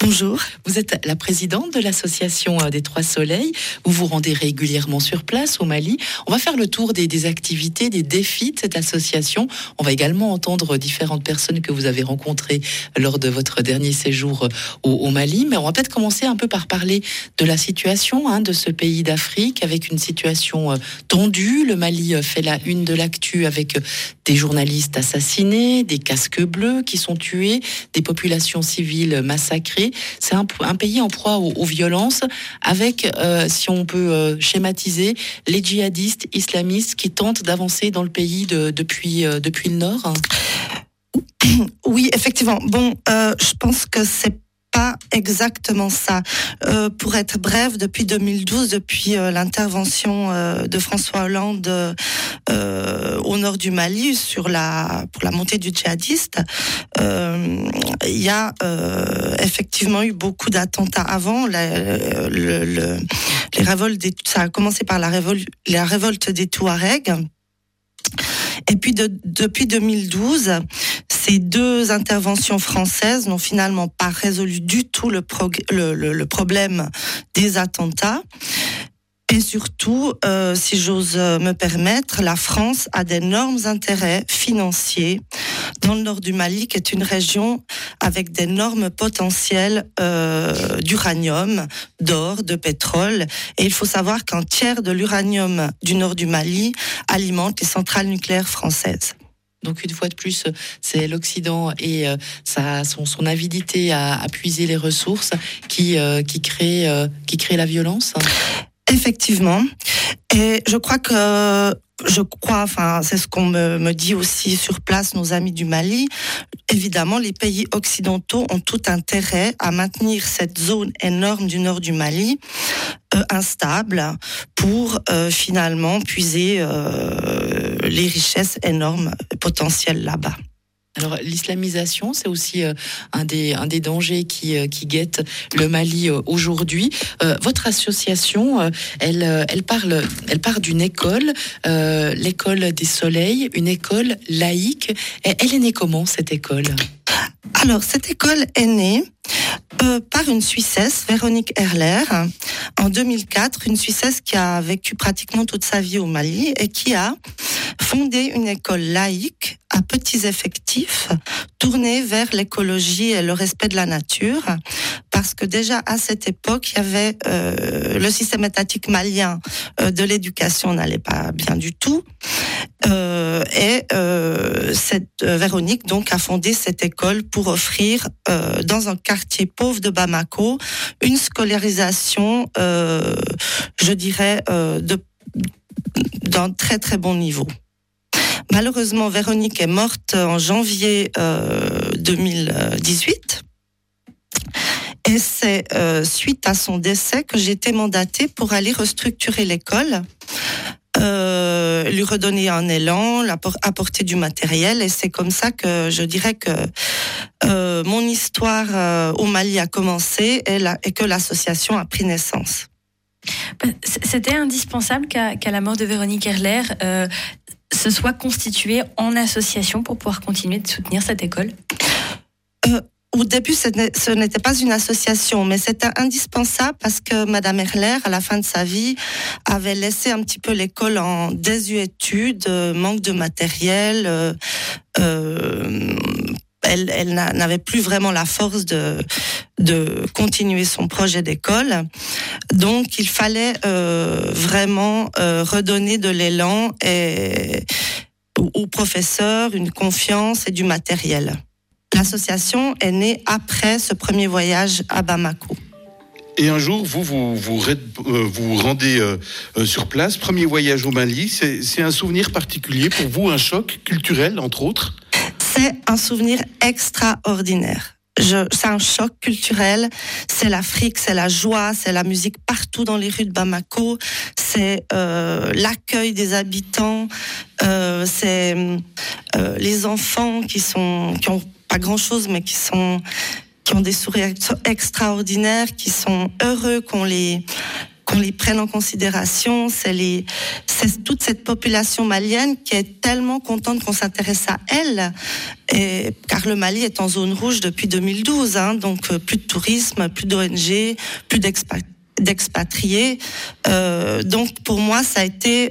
Bonjour. Vous êtes la présidente de l'association des Trois Soleils. Vous vous rendez régulièrement sur place au Mali. On va faire le tour des activités, des défis de cette association. On va également entendre différentes personnes que vous avez rencontrées lors de votre dernier séjour au Mali. Mais on va peut-être commencer un peu par parler de la situation de ce pays d'Afrique, avec une situation tendue. Le Mali fait la une de l'actu avec des journalistes assassinés, des casques bleus qui sont tués, des populations civiles massacrées. C'est un pays en proie aux violences, avec, si on peut schématiser, les djihadistes islamistes qui tentent d'avancer dans le pays depuis le nord. Oui, effectivement. Je pense que c'est pas exactement ça. Pour être bref, depuis 2012, depuis l'intervention de François Hollande au nord du Mali pour la montée du djihadiste, il y a effectivement eu beaucoup d'attentats avant. Les révoltes, ça a commencé par la révolte des Touaregs. Et puis depuis 2012, ces deux interventions françaises n'ont finalement pas résolu du tout le problème des attentats. Et surtout, si j'ose me permettre, la France a d'énormes intérêts financiers dans le nord du Mali, qui est une région avec d'énormes potentiels d'uranium, d'or, de pétrole. Et il faut savoir qu'un tiers de l'uranium du nord du Mali alimente les centrales nucléaires françaises. Donc une fois de plus, c'est l'Occident et son avidité à puiser les ressources qui crée la violence. Effectivement. Et je crois, c'est ce qu'on me dit aussi sur place, nos amis du Mali. Évidemment, les pays occidentaux ont tout intérêt à maintenir cette zone énorme du nord du Mali instable pour finalement puiser les richesses énormes potentielles là-bas. Alors l'islamisation, c'est aussi un des dangers qui guette le Mali aujourd'hui. Votre association, elle part d'une école, l'école des Soleils, une école laïque. Elle est née comment, cette école ? Alors cette école est née par une Suissesse, Véronique Erler, en 2004, une Suissesse qui a vécu pratiquement toute sa vie au Mali et qui a fondé une école laïque à petits effectifs, tournée vers l'écologie et le respect de la nature, parce que déjà à cette époque, il y avait le système étatique malien de l'éducation n'allait pas bien du tout, et cette Véronique donc a fondé cette école pour offrir dans un quartier pauvre de Bamako une scolarisation, je dirais, d'un très très bon niveau. Malheureusement, Véronique est morte en janvier 2018. Et c'est suite à son décès que j'ai été mandatée pour aller restructurer l'école, lui redonner un élan, apporter du matériel. Et c'est comme ça que je dirais que mon histoire au Mali a commencé et que l'association a pris naissance. C'était indispensable qu'à la mort de Véronique Erler, se soit constituée en association pour pouvoir continuer de soutenir cette école ? Au début, ce n'était pas une association, mais c'était indispensable parce que Madame Erler, à la fin de sa vie, avait laissé un petit peu l'école en désuétude, manque de matériel. Elle n'avait plus vraiment la force de continuer son projet d'école. Donc, il fallait vraiment redonner de l'élan aux professeurs, une confiance et du matériel. L'association est née après ce premier voyage à Bamako. Et un jour, vous rendez sur place, premier voyage au Mali. C'est un souvenir particulier pour vous, un choc culturel, entre autres ? C'est un souvenir extraordinaire. C'est un choc culturel, c'est l'Afrique, c'est la joie, c'est la musique partout dans les rues de Bamako, c'est l'accueil des habitants, c'est les enfants qui ont pas grand-chose, mais qui ont des sourires extraordinaires, qui sont heureux qu'on les qu'on les prenne en considération. C'est toute cette population malienne qui est tellement contente qu'on s'intéresse à elle, car le Mali est en zone rouge depuis 2012, donc plus de tourisme, plus d'ONG, plus d'expatriés. Donc pour moi, ça a été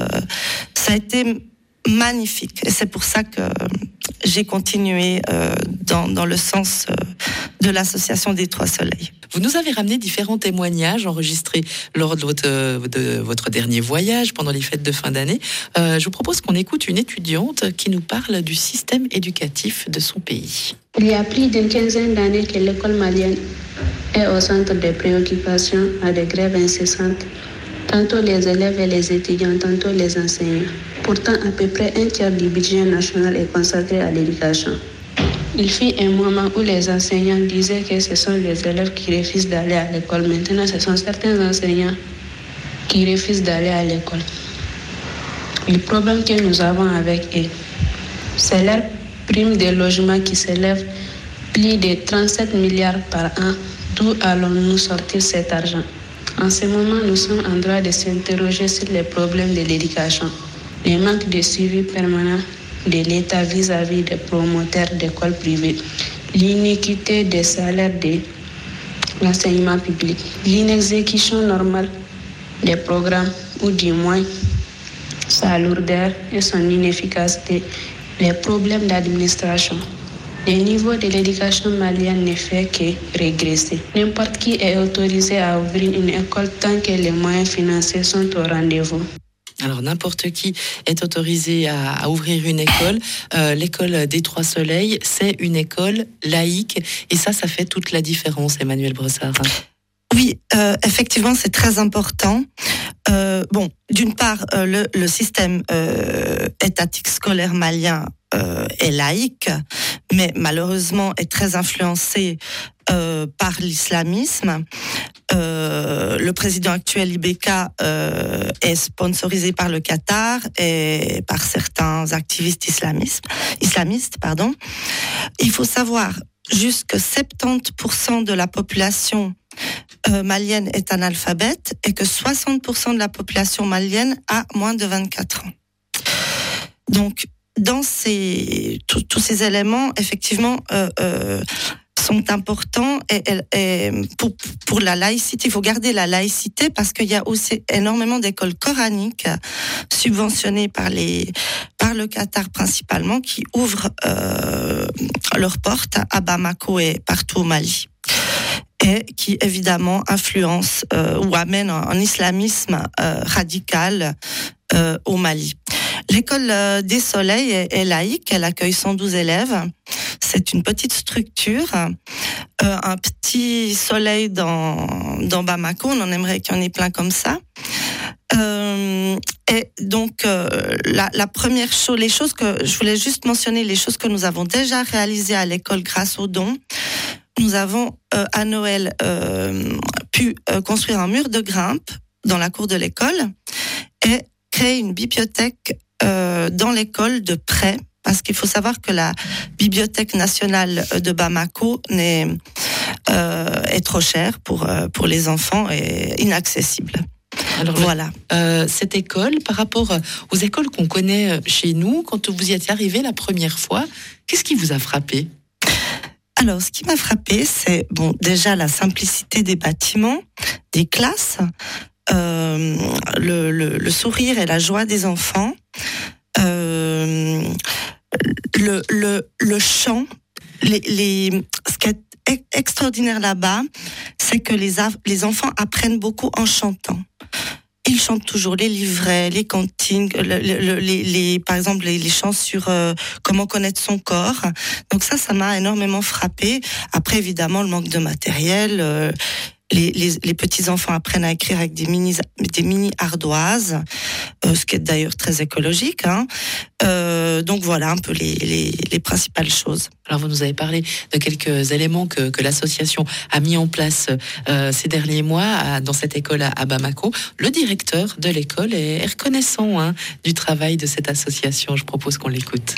magnifique. Et c'est pour ça que j'ai continué dans le sens de l'association des Trois Soleils. Vous nous avez ramené différents témoignages enregistrés lors de votre dernier voyage pendant les fêtes de fin d'année. Je vous propose qu'on écoute une étudiante qui nous parle du système éducatif de son pays. Il y a plus d'une quinzaine d'années que l'école malienne est au centre des préoccupations à des grèves incessantes. Tantôt les élèves et les étudiants, tantôt les enseignants. Pourtant, à peu près un tiers du budget national est consacré à l'éducation. Il fut un moment où les enseignants disaient que ce sont les élèves qui refusent d'aller à l'école. Maintenant, ce sont certains enseignants qui refusent d'aller à l'école. Le problème que nous avons avec eux, c'est leur prime de logement qui s'élève plus de 37 milliards par an. D'où allons-nous sortir cet argent? En ce moment, nous sommes en droit de s'interroger sur les problèmes de l'éducation. Le manque de suivi permanent de l'État vis-à-vis des promoteurs d'écoles privées, l'iniquité des salaires de l'enseignement public, l'inexécution normale des programmes ou du moins sa lourdeur et son inefficacité, les problèmes d'administration. Le niveau de l'éducation malienne ne fait que régresser. N'importe qui est autorisé à ouvrir une école tant que les moyens financiers sont au rendez-vous. Alors, n'importe qui est autorisé à ouvrir une école. L'école des Trois Soleils, c'est une école laïque. Et ça fait toute la différence, Emmanuelle Brossard. Oui, effectivement, c'est très important. D'une part, le système étatique scolaire malien est laïque, mais malheureusement est très influencé par l'islamisme. Le président actuel, Ibeka, est sponsorisé par le Qatar et par certains activistes islamistes. Il faut savoir, jusque 70% de la population malienne est analphabète et que 60% de la population malienne a moins de 24 ans. Donc, dans tous ces éléments, effectivement, sont importants et pour la laïcité, il faut garder la laïcité parce qu'il y a aussi énormément d'écoles coraniques subventionnées par le Qatar principalement qui ouvrent leurs portes à Bamako et partout au Mali et qui évidemment influencent ou amènent un islamisme radical au Mali. L'école des Soleils est laïque, elle accueille 112 élèves. C'est une petite structure, un petit soleil dans Bamako, on en aimerait qu'il y en ait plein comme ça. Et donc, la première chose, les choses que je voulais juste mentionner, les choses que nous avons déjà réalisées à l'école grâce aux dons. Nous avons à Noël pu construire un mur de grimpe dans la cour de l'école et créer une bibliothèque dans l'école de près, parce qu'il faut savoir que la bibliothèque nationale de Bamako est trop chère pour les enfants et inaccessible. Alors voilà. Cette école, par rapport aux écoles qu'on connaît chez nous, quand vous y êtes arrivé la première fois, qu'est-ce qui vous a frappé ? Alors, ce qui m'a frappé, c'est déjà la simplicité des bâtiments, des classes, le sourire et la joie des enfants, le chant. Ce qui est extraordinaire là-bas, c'est que les enfants apprennent beaucoup en chantant. Ils chantent toujours les livrets, les cantines, par exemple les chants sur comment connaître son corps. Donc ça m'a énormément frappé. Après, évidemment, le manque de matériel. Les petits enfants apprennent à écrire avec des mini ardoises, ce qui est d'ailleurs très écologique. Donc voilà un peu les principales choses. Alors vous nous avez parlé de quelques éléments que l'association a mis en place ces derniers mois dans cette école à Bamako. Le directeur de l'école est reconnaissant du travail de cette association. Je propose qu'on l'écoute.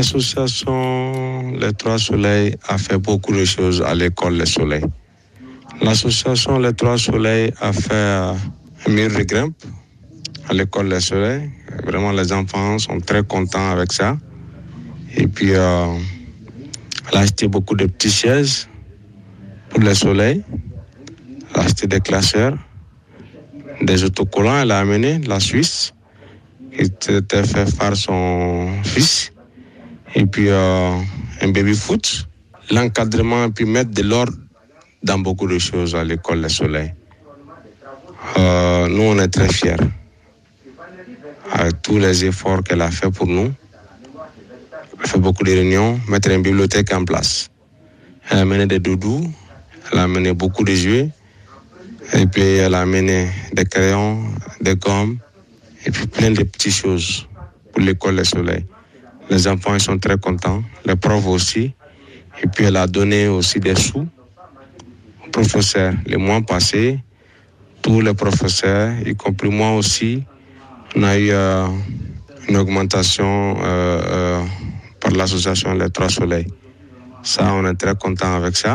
L'association Les Trois Soleils a fait beaucoup de choses à l'école Les Soleils. L'association Les Trois Soleils a fait un mur de grimpe à l'école Les Soleils. Vraiment, les enfants sont très contents avec ça. Et puis, elle a acheté beaucoup de petits chaises pour les soleils. Elle a acheté des classeurs, des autocollants. Elle a amené de la Suisse, qui était fait par son fils. Et puis, un baby-foot. L'encadrement, et puis mettre de l'ordre dans beaucoup de choses à l'école Les Soleils. Nous, on est très fiers. Avec tous les efforts qu'elle a fait pour nous. Elle a fait beaucoup de réunions, mettre une bibliothèque en place. Elle a amené des doudous, elle a amené beaucoup de jouets, et puis elle a amené des crayons, des gommes, et puis plein de petites choses pour l'école Les Soleils. Les enfants, ils sont très contents, les profs aussi, et puis elle a donné aussi des sous aux professeurs. Les mois passés, tous les professeurs, y compris moi aussi, on a eu une augmentation par l'association Les Trois Soleils. Ça, on est très content avec ça.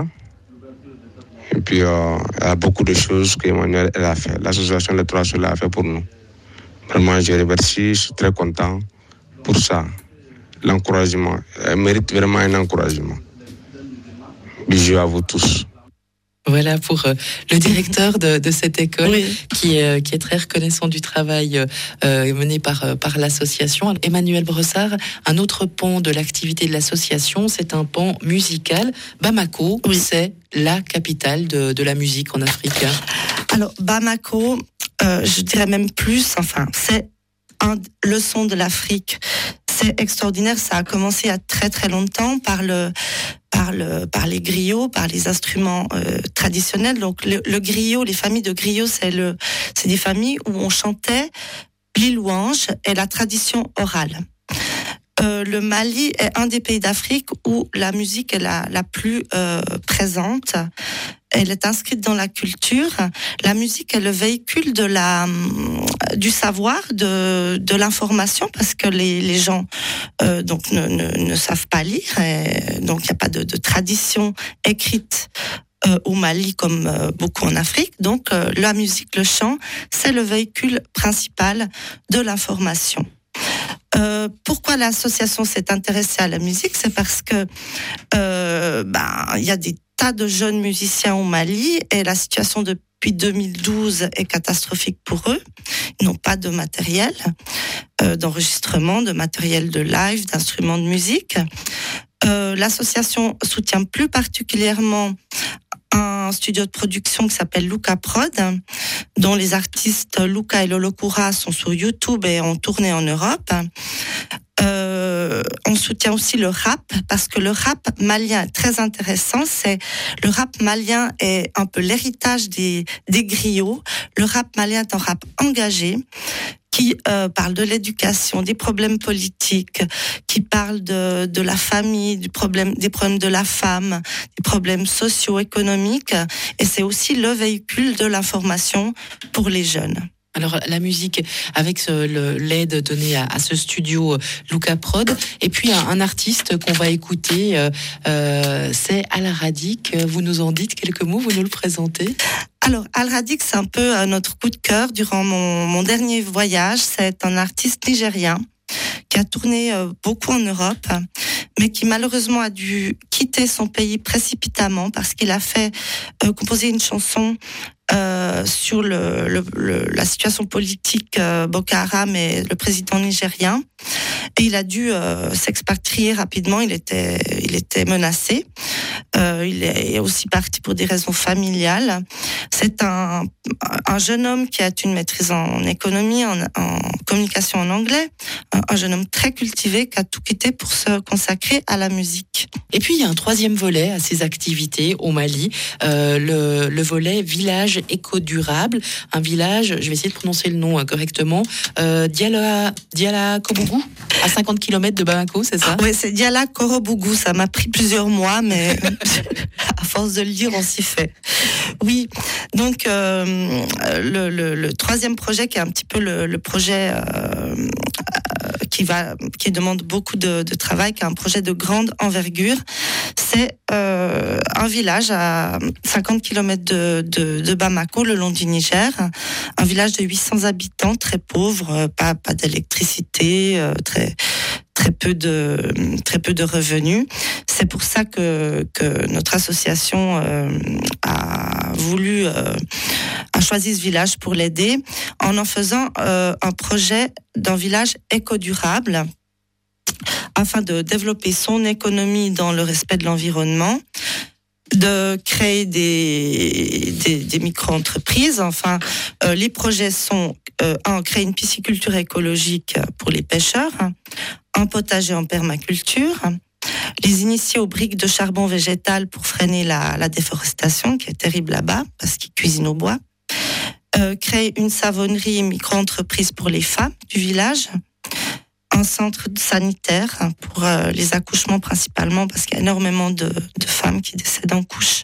Et puis, il y a beaucoup de choses qu'Emmanuel a fait. L'association Les Trois Soleils a fait pour nous. Vraiment, je remercie, je suis très content pour ça. L'encouragement. Elle mérite vraiment un encouragement. Bisous à vous tous. Voilà pour le directeur de cette école, oui, qui est très reconnaissant du travail mené par l'association. Emmanuel Bressard, un autre pan de l'activité de l'association, c'est un pan musical. Bamako, oui, c'est la capitale de la musique en Afrique. Alors Bamako, je dirais même plus, c'est le son de l'Afrique. C'est extraordinaire, ça a commencé il y a très très longtemps par les griots, par les instruments traditionnels. Donc le griot, les familles de griots, c'est des familles où on chantait les louanges et la tradition orale. Le Mali est un des pays d'Afrique où la musique est la plus présente. Elle est inscrite dans la culture. La musique est le véhicule du savoir, de l'information, parce que les gens donc ne savent pas lire. Et donc il n'y a pas de tradition écrite au Mali comme beaucoup en Afrique. Donc la musique, le chant, c'est le véhicule principal de l'information. Pourquoi l'association s'est intéressée à la musique? C'est parce que y a des tas de jeunes musiciens au Mali et la situation depuis 2012 est catastrophique pour eux. Ils n'ont pas de matériel d'enregistrement, de matériel de live, d'instruments de musique. L'association soutient plus particulièrement un studio de production qui s'appelle Luca Prod, dont les artistes Luca et Lolo Koura sont sur YouTube et ont tourné en Europe. On soutient aussi le rap, parce que le rap malien est très intéressant. Le rap malien est un peu l'héritage des griots. Le rap malien est un rap engagé, qui parle de l'éducation, des problèmes politiques, qui parle de la famille, des problèmes de la femme, des problèmes socio-économiques, et c'est aussi le véhicule de l'information pour les jeunes. Alors la musique avec l'aide donnée à ce studio Luca Prod, et puis un artiste qu'on va écouter, c'est Al Radik. Vous nous en dites quelques mots, vous nous le présentez? Alors Al Radik, c'est un peu notre coup de cœur durant mon dernier voyage. C'est un artiste nigérien qui a tourné beaucoup en Europe, mais qui malheureusement a dû quitter son pays précipitamment parce qu'il a fait composer une chanson sur la situation politique Boko Haram et le président nigérien, et il a dû s'expatrier rapidement. Il était menacé. Il est aussi parti pour des raisons familiales. C'est un jeune homme qui a une maîtrise en économie, en communication en anglais, un jeune homme très cultivé qui a tout quitté pour se consacrer à la musique. Et puis il y a un troisième volet à ces activités au Mali, le volet village éco-durable, un village, je vais essayer de prononcer le nom correctement, Diala Korobougou, à 50 km de Bamako, c'est ça? Oui, c'est Diala Korobougou, ça m'a pris plusieurs mois, mais à force de le lire, on s'y fait. Oui, donc le troisième projet qui est un petit peu le projet qui demande beaucoup de travail, qui est un projet de grande envergure. C'est un village à 50 km de Bamako, le long du Niger, un village de 800 habitants, très pauvre, pas d'électricité, très peu de revenus. C'est pour ça que notre association a choisi ce village pour l'aider en faisant un projet d'un village éco-durable afin de développer son économie dans le respect de l'environnement, de créer des micro-entreprises. Enfin, les projets sont créer une pisciculture écologique pour les pêcheurs, un potager en permaculture, les initier aux briques de charbon végétal pour freiner la déforestation qui est terrible là-bas parce qu'ils cuisinent au bois, créer une savonnerie et micro-entreprise pour les femmes du village, un centre sanitaire pour les accouchements principalement parce qu'il y a énormément de femmes qui décèdent en couche.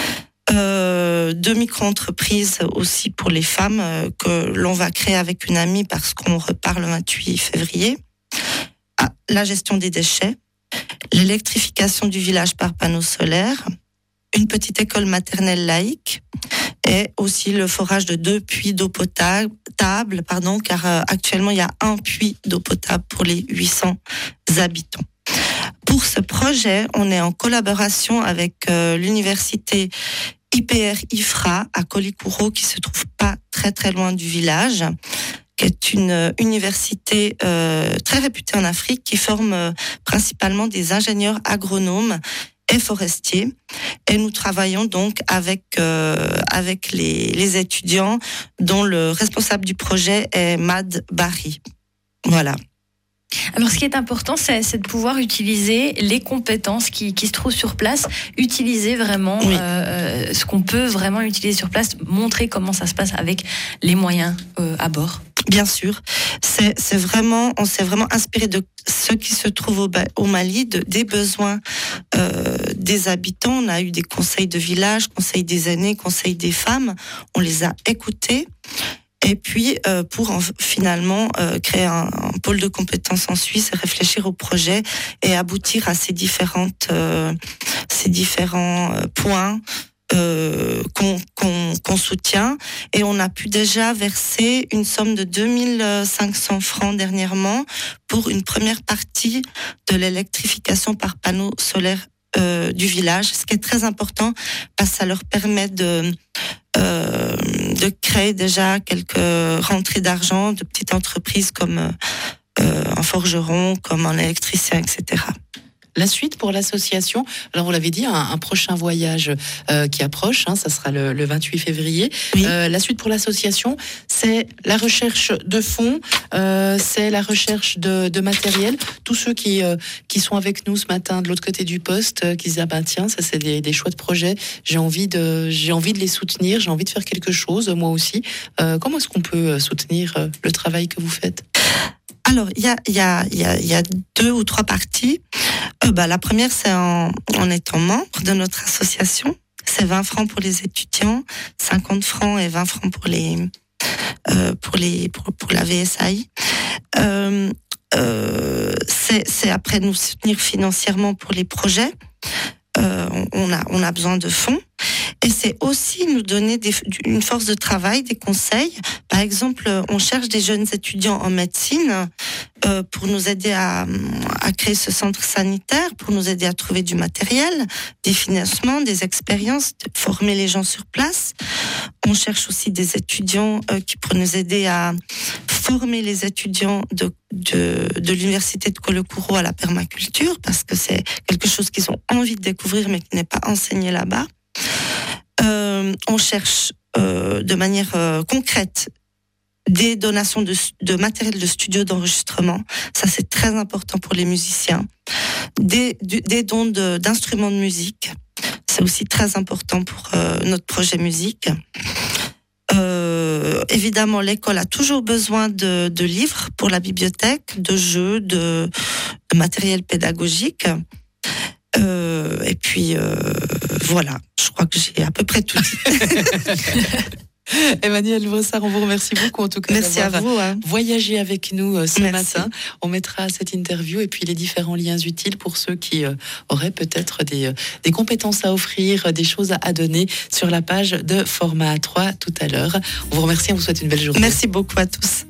2 micro-entreprises aussi pour les femmes que l'on va créer avec une amie parce qu'on repart le 28 février. La gestion des déchets, l'électrification du village par panneaux solaires, une petite école maternelle laïque et aussi le forage de 2 puits d'eau potable, car actuellement il y a un puits d'eau potable pour les 800 habitants. Pour ce projet, on est en collaboration avec l'université IPR-IFRA à Kolikoro, qui se trouve pas très loin du village, qui est une université très réputée en Afrique, qui forme principalement des ingénieurs agronomes et forestiers. Et nous travaillons donc avec les étudiants, dont le responsable du projet est Mad Barry. Voilà. Alors, ce qui est important, c'est de pouvoir utiliser les compétences qui se trouvent sur place, utiliser vraiment ce qu'on peut vraiment utiliser sur place, montrer comment ça se passe avec les moyens à bord. Bien sûr, on s'est vraiment inspiré de ce qui se trouve au Mali, des besoins des habitants. On a eu des conseils de village, conseils des aînés, conseils des femmes. On les a écoutés. Et puis, pour finalement créer un pôle de compétences en Suisse, réfléchir au projet et aboutir à ces différents points qu'on soutient. Et on a pu déjà verser une somme de 2500 francs dernièrement pour une première partie de l'électrification par panneaux solaires du village, ce qui est très important parce que ça leur permet de créer déjà quelques rentrées d'argent de petites entreprises comme un forgeron, comme un électricien, etc. La suite pour l'association, alors vous l'avez dit, un prochain voyage qui approche, ça sera le 28 février. Oui. La suite pour l'association, c'est la recherche de fonds, c'est la recherche de matériel. Tous ceux qui sont avec nous ce matin de l'autre côté du poste, qui disent tiens, ça c'est des chouettes projets, j'ai envie de les soutenir, j'ai envie de faire quelque chose, moi aussi. Comment est-ce qu'on peut soutenir le travail que vous faites ? Alors, il y a 2 ou 3 parties. La première, c'est en étant membre de notre association. C'est 20 francs pour les étudiants, 50 francs et 20 francs pour la VSAI. C'est après nous soutenir financièrement pour les projets. On a besoin de fonds. Et c'est aussi nous donner une force de travail, des conseils. Par exemple, on cherche des jeunes étudiants en médecine pour nous aider à créer ce centre sanitaire, pour nous aider à trouver du matériel, des financements, des expériences, de former les gens sur place. On cherche aussi des étudiants qui pourraient nous aider à former les étudiants de l'université de Kolikoro à la permaculture, parce que c'est quelque chose qu'ils ont envie de découvrir mais qui n'est pas enseigné là-bas. On cherche de manière concrète des donations de matériel de studio d'enregistrement. Ça, c'est très important pour les musiciens. Des dons d'instruments de musique. C'est aussi très important pour notre projet musique. Évidemment, l'école a toujours besoin de livres pour la bibliothèque, de jeux, de matériel pédagogique. Et puis, voilà, je crois que j'ai à peu près tout dit. Emmanuelle Brossard, on vous remercie beaucoup en tout cas. Merci à vous. Voyager avec nous ce matin. On mettra cette interview et puis les différents liens utiles pour ceux qui auraient peut-être des compétences à offrir, des choses à donner sur la page de Format 3 tout à l'heure. On vous remercie, on vous souhaite une belle journée. Merci beaucoup à tous.